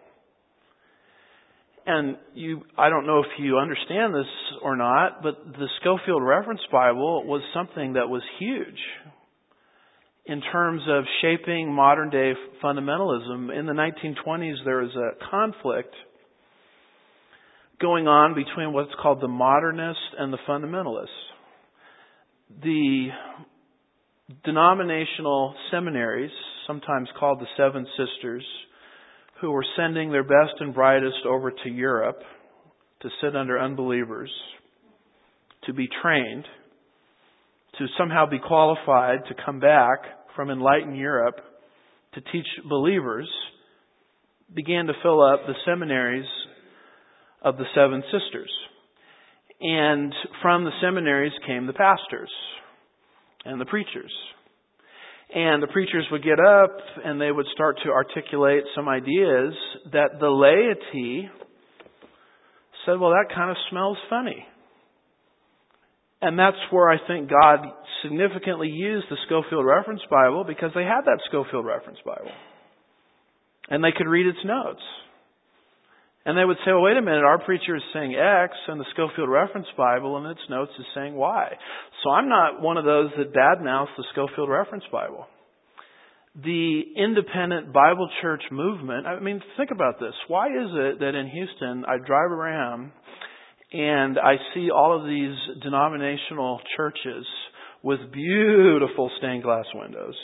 S1: And you, I don't know if you understand this or not, but the Scofield Reference Bible was something that was huge in terms of shaping modern day fundamentalism. In the nineteen twenties, there was a conflict going on between what's called the modernists and the fundamentalists. The denominational seminaries, sometimes called the Seven Sisters, who were sending their best and brightest over to Europe to sit under unbelievers, to be trained, to somehow be qualified to come back from enlightened Europe to teach believers, began to fill up the seminaries of the Seven Sisters. And from the seminaries came the pastors and the preachers. And the preachers would get up and they would start to articulate some ideas that the laity said, well, that kind of smells funny. And that's where I think God significantly used the Scofield Reference Bible, because they had that Scofield Reference Bible. And they could read its notes. And they would say, well, wait a minute, our preacher is saying X and the Scofield Reference Bible and its notes is saying Y. So I'm not one of those that badmouths the Scofield Reference Bible. The independent Bible church movement, I mean, think about this. Why is it that in Houston I drive around and I see all of these denominational churches with beautiful stained glass windows,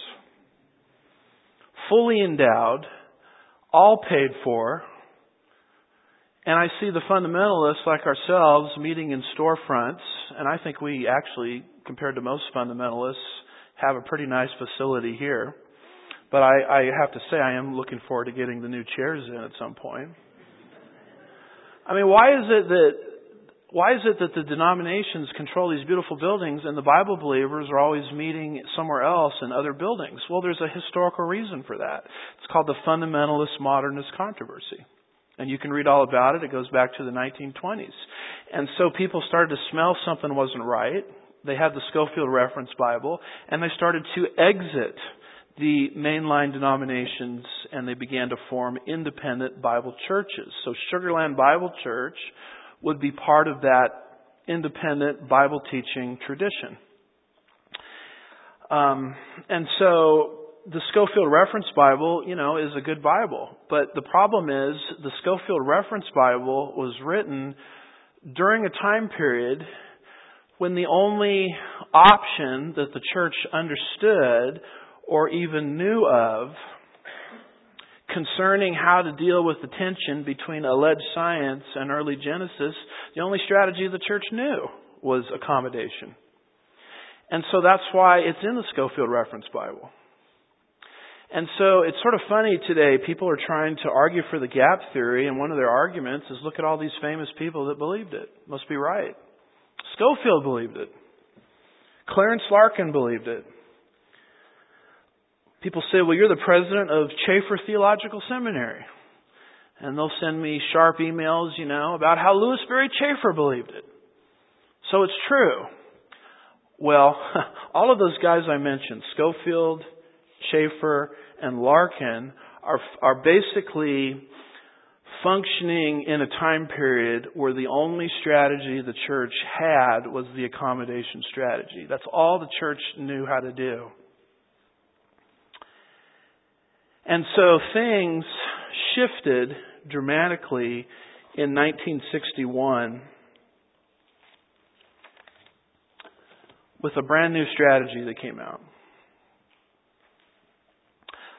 S1: fully endowed, all paid for, and I see the fundamentalists like ourselves meeting in storefronts, and I think we actually, compared to most fundamentalists, have a pretty nice facility here. But I, I have to say, I am looking forward to getting the new chairs in at some point. I mean, why is it that why is it that the denominations control these beautiful buildings and the Bible believers are always meeting somewhere else in other buildings? Well, there's a historical reason for that. It's called the fundamentalist modernist controversy. And you can read all about it. It goes back to the nineteen twenties. And so people started to smell something wasn't right. They had the Scofield Reference Bible, and they started to exit the mainline denominations, and they began to form independent Bible churches. So Sugarland Bible Church would be part of that independent Bible teaching tradition. Um, and so the Scofield Reference Bible, you know, is a good Bible. But the problem is the Scofield Reference Bible was written during a time period when the only option that the church understood or even knew of concerning how to deal with the tension between alleged science and early Genesis, the only strategy the church knew was accommodation. And so that's why it's in the Scofield Reference Bible. And so it's sort of funny today. People are trying to argue for the gap theory, and one of their arguments is, look at all these famous people that believed it. Must be right. Scofield believed it. Clarence Larkin believed it. People say, well, you're the president of Chafer Theological Seminary. And they'll send me sharp emails, you know, about how Louis Berry Chafer believed it. So it's true. Well, all of those guys I mentioned, Scofield, Chafer, and Larkin, are are basically functioning in a time period where the only strategy the church had was the accommodation strategy. That's all the church knew how to do. And so things shifted dramatically in nineteen sixty-one with a brand new strategy that came out.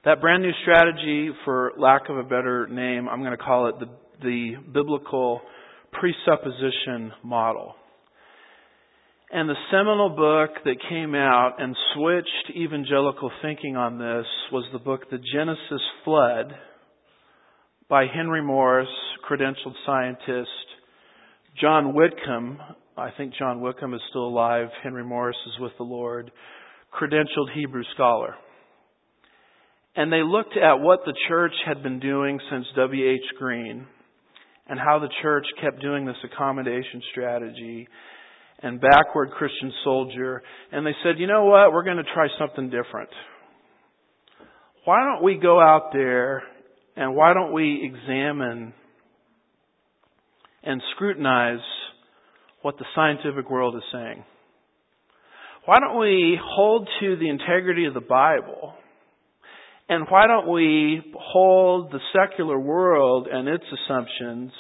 S1: That brand new strategy, for lack of a better name, I'm going to call it the, the biblical presupposition model. And the seminal book that came out and switched evangelical thinking on this was the book The Genesis Flood by Henry Morris, credentialed scientist, John Whitcomb. I think John Whitcomb is still alive. Henry Morris is with the Lord. Credentialed Hebrew scholar. And they looked at what the church had been doing since W H Green and how the church kept doing this accommodation strategy and backward Christian soldier. And they said, you know what? We're going to try something different. Why don't we go out there and why don't we examine and scrutinize what the scientific world is saying? Why don't we hold to the integrity of the Bible? And why don't we hold the secular world and its assumptions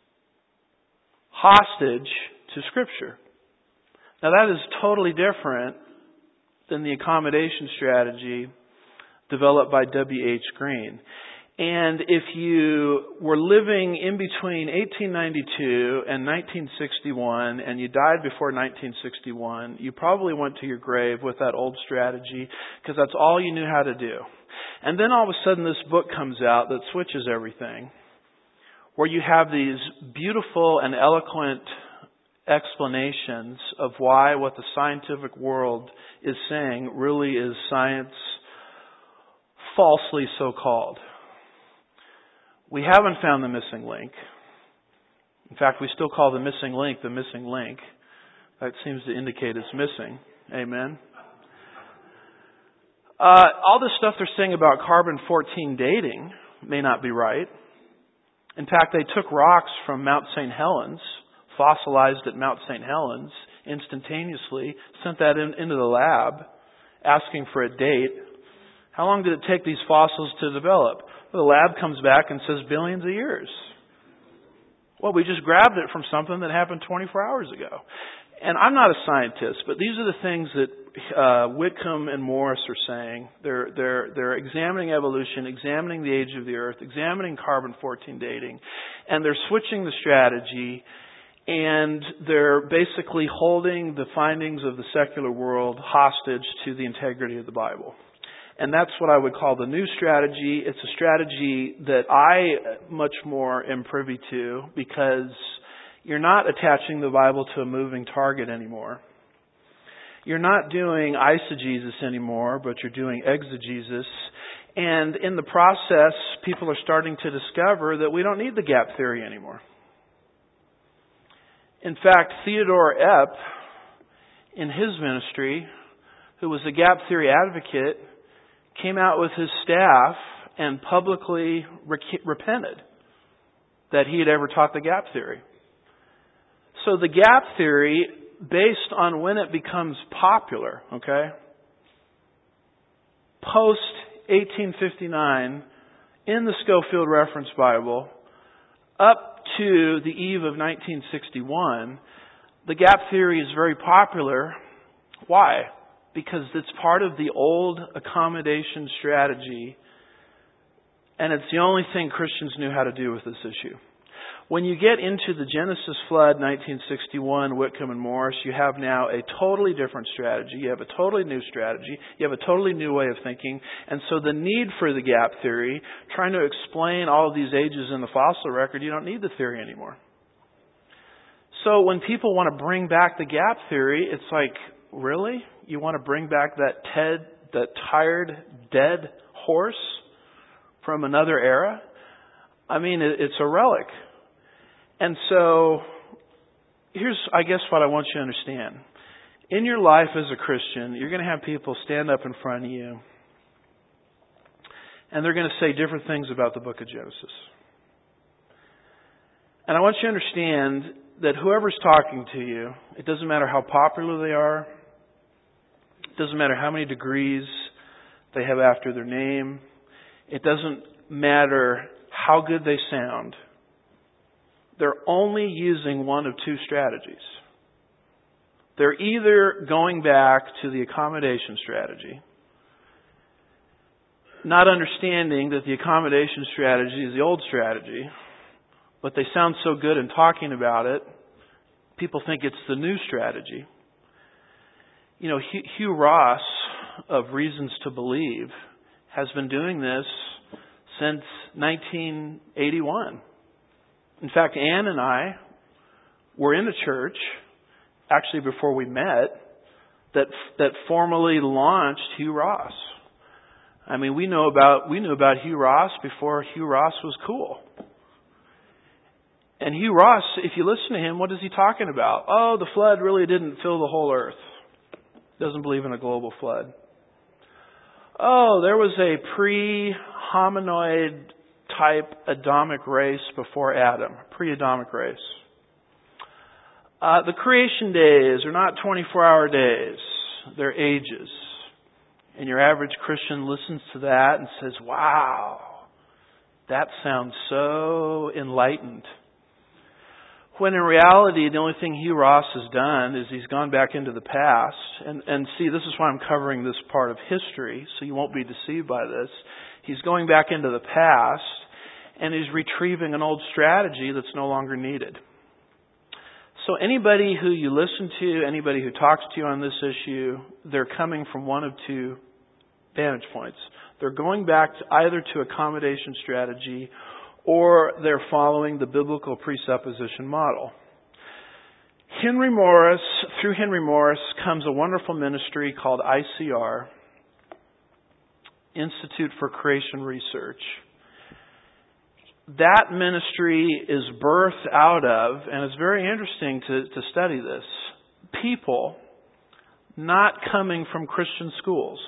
S1: hostage to Scripture? Now that is totally different than the accommodation strategy developed by W H Green. And if you were living in between eighteen ninety-two and nineteen sixty-one and you died before nineteen sixty-one, you probably went to your grave with that old strategy because that's all you knew how to do. And then all of a sudden this book comes out that switches everything, where you have these beautiful and eloquent explanations of why what the scientific world is saying really is science falsely so called. We haven't found the missing link. In fact, we still call the missing link the missing link. That seems to indicate it's missing. Amen. Uh, all this stuff they're saying about carbon fourteen dating may not be right. In fact, they took rocks from Mount Saint Helens, fossilized at Mount Saint Helens, instantaneously, sent that in, into the lab, asking for a date. How long did it take these fossils to develop? Well, the lab comes back and says billions of years. Well, we just grabbed it from something that happened twenty-four hours ago. And I'm not a scientist, but these are the things that uh, Whitcomb and Morris are saying. They're they're they're examining evolution, examining the age of the Earth, examining carbon fourteen dating, and they're switching the strategy, and they're basically holding the findings of the secular world hostage to the integrity of the Bible. And that's what I would call the new strategy. It's a strategy that I much more am privy to because you're not attaching the Bible to a moving target anymore. You're not doing eisegesis anymore, but you're doing exegesis. And in the process, people are starting to discover that we don't need the gap theory anymore. In fact, Theodore Epp, in his ministry, who was a gap theory advocate, came out with his staff and publicly repented that he had ever taught the gap theory. So the gap theory, based on when it becomes popular, okay, post eighteen fifty-nine in the Scofield Reference Bible, up to the eve of nineteen sixty-one, the gap theory is very popular. Why? Because it's part of the old accommodation strategy, and it's the only thing Christians knew how to do with this issue. When you get into the Genesis Flood, nineteen sixty-one, Whitcomb and Morris, you have now a totally different strategy. You have a totally new strategy. You have a totally new way of thinking. And so the need for the gap theory, trying to explain all of these ages in the fossil record, you don't need the theory anymore. So when people want to bring back the gap theory, it's like, really? You want to bring back that Ted, that tired, dead horse from another era? I mean, it's a relic. And so, here's, I guess, what I want you to understand. In your life as a Christian, you're going to have people stand up in front of you, and they're going to say different things about the book of Genesis. And I want you to understand that whoever's talking to you, it doesn't matter how popular they are, it doesn't matter how many degrees they have after their name, it doesn't matter how good they sound. They're only using one of two strategies. They're either going back to the accommodation strategy, not understanding that the accommodation strategy is the old strategy, but they sound so good in talking about it, people think it's the new strategy. You know, Hugh Ross of Reasons to Believe has been doing this since nineteen eighty-one. In fact, Ann and I were in a church, actually before we met, that that formally launched Hugh Ross. I mean, we know about we knew about Hugh Ross before Hugh Ross was cool. And Hugh Ross, if you listen to him, what is he talking about? Oh, the flood really didn't fill the whole earth. Doesn't believe in a global flood. Oh, there was a pre-hominoid type Adamic race before Adam, pre-Adamic race. Uh, the creation days are not twenty-four hour days, they're ages. And your average Christian listens to that and says, wow, that sounds so enlightened. When in reality, the only thing Hugh Ross has done is he's gone back into the past. And, and see, this is why I'm covering this part of history, so you won't be deceived by this. He's going back into the past, and he's retrieving an old strategy that's no longer needed. So anybody who you listen to, anybody who talks to you on this issue, they're coming from one of two vantage points. They're going back to either to accommodation strategy or they're following the biblical presupposition model. Henry Morris, through Henry Morris comes a wonderful ministry called I C R, Institute for Creation Research. That ministry is birthed out of, and it's very interesting to, to study this, people not coming from Christian schools.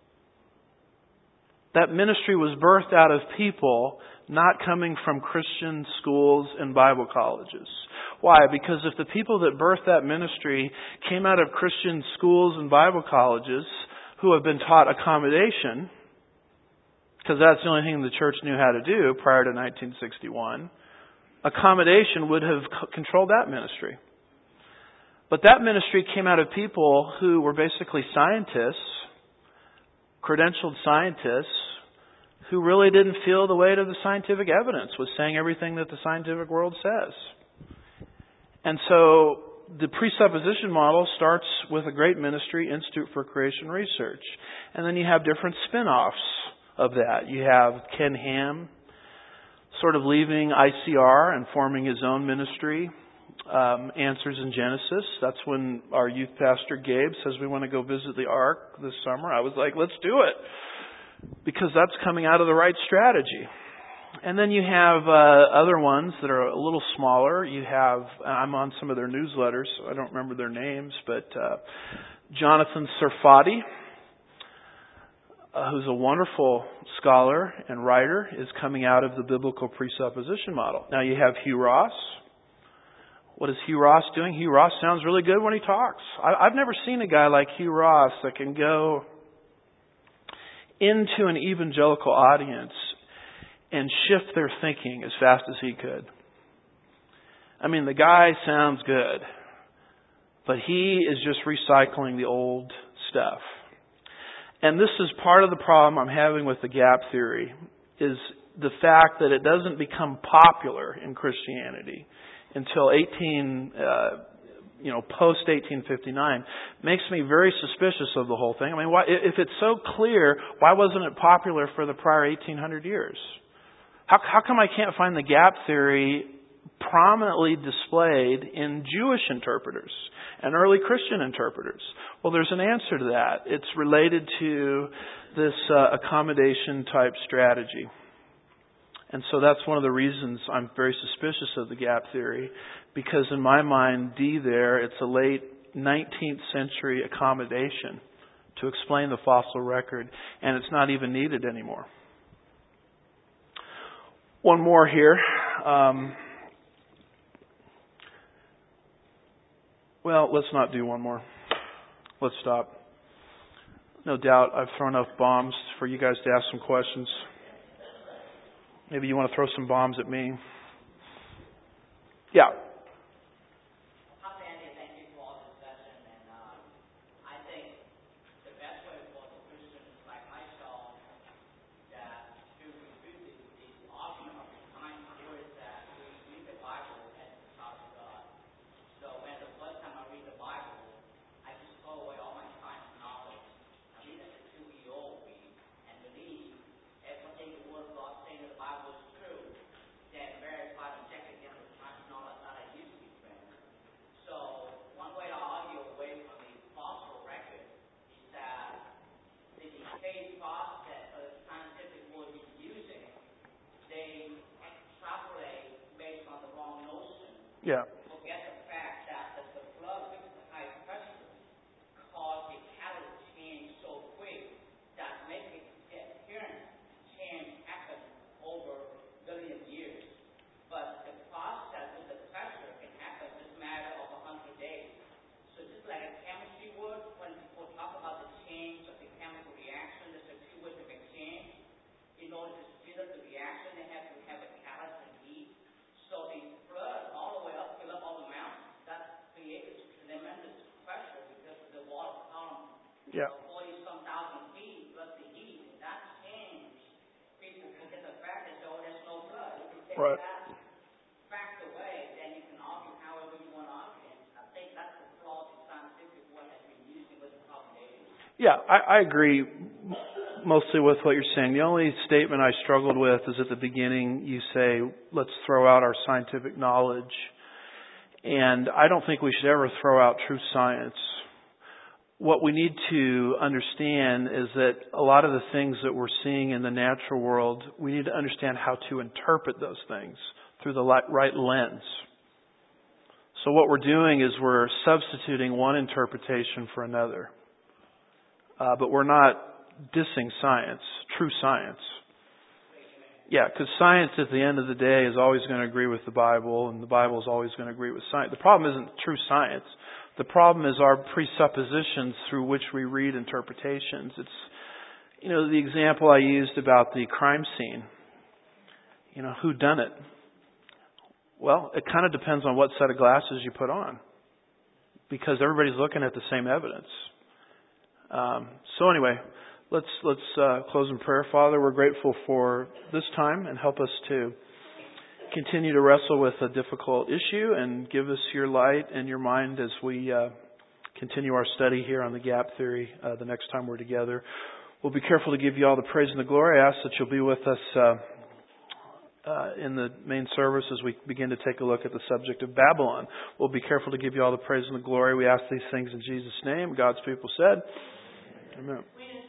S1: That ministry was birthed out of people not coming from Christian schools and Bible colleges. Why? Because if the people that birthed that ministry came out of Christian schools and Bible colleges who have been taught accommodation, because that's the only thing the church knew how to do prior to nineteen sixty-one, accommodation would have controlled that ministry. But that ministry came out of people who were basically scientists, credentialed scientists, who really didn't feel the weight of the scientific evidence, was saying everything that the scientific world says. And so the presupposition model starts with a great ministry, Institute for Creation Research. And then you have different spin-offs of that. You have Ken Ham sort of leaving I C R and forming his own ministry, um, Answers in Genesis. That's when our youth pastor Gabe says we want to go visit the Ark this summer. I was like, let's do it. Because that's coming out of the right strategy. And then you have uh, other ones that are a little smaller. You have, I'm on some of their newsletters, so I don't remember their names, but uh, Jonathan Sarfati, uh, who's a wonderful scholar and writer, is coming out of the biblical presupposition model. Now you have Hugh Ross. What is Hugh Ross doing? Hugh Ross sounds really good when he talks. I, I've never seen a guy like Hugh Ross that can go into an evangelical audience and shift their thinking as fast as he could. I mean, the guy sounds good, but he is just recycling the old stuff. And this is part of the problem I'm having with the gap theory, is the fact that it doesn't become popular in Christianity until eighteen, uh, you know, post eighteen fifty-nine, makes me very suspicious of the whole thing. I mean, why, if it's so clear, why wasn't it popular for the prior eighteen hundred years? How, how come I can't find the gap theory prominently displayed in Jewish interpreters and early Christian interpreters? Well, there's an answer to that. It's related to this uh, accommodation type strategy. And so that's one of the reasons I'm very suspicious of the gap theory, because in my mind, D there, it's a late nineteenth century accommodation to explain the fossil record, and it's not even needed anymore. One more here. Um, well, let's not do one more. Let's stop. No doubt I've thrown enough bombs for you guys to ask some questions. Maybe you want to throw some bombs at me. Yeah. Yeah.
S2: Forget the fact that the, the flood with the high pressure caused the catalyst to change so quick that making the appearance change happen over billion years. But the process with the pressure can happen just a matter of a hundred days. So just like a chemistry would, when people talk about the change of the chemical reaction, there's a two ways of exchange. In order to speed up the reaction, they have to have a catalyst and heat. So the flood all the way up, fill up all the mountains, that created tremendous pressure because of the water column.
S1: Yeah.
S2: forty some thousand feet plus the heat. And that change, people forget the fact that, oh, there's no flood. You can take
S1: Right.
S2: that fact away, then you can argue however you want to argue. I think that's the flaw in scientific what has been using with the problem dating.
S1: Yeah, I, I agree mostly with what you're saying. The only statement I struggled with is at the beginning you say, let's throw out our scientific knowledge. And I don't think we should ever throw out true science. What we need to understand is that a lot of the things that we're seeing in the natural world, we need to understand how to interpret those things through the right lens. So what we're doing is we're substituting one interpretation for another. Uh, but we're not dissing science, true science. Yeah, because science at the end of the day is always going to agree with the Bible, and the Bible is always going to agree with science. The problem isn't true science. The problem is our presuppositions through which we read interpretations. It's, you know, the example I used about the crime scene. You know, who done it? Well, it kind of depends on what set of glasses you put on, because everybody's looking at the same evidence. Um, so anyway, let's let's uh, close in prayer. Father, we're grateful for this time, and help us to continue to wrestle with a difficult issue, and give us your light and your mind as we uh, continue our study here on the gap theory uh, the next time we're together. We'll be careful to give you all the praise and the glory. I ask that you'll be with us uh, uh, in the main service as we begin to take a look at the subject of Babylon. We'll be careful to give you all the praise and the glory. We ask these things in Jesus' name. God's people said, amen.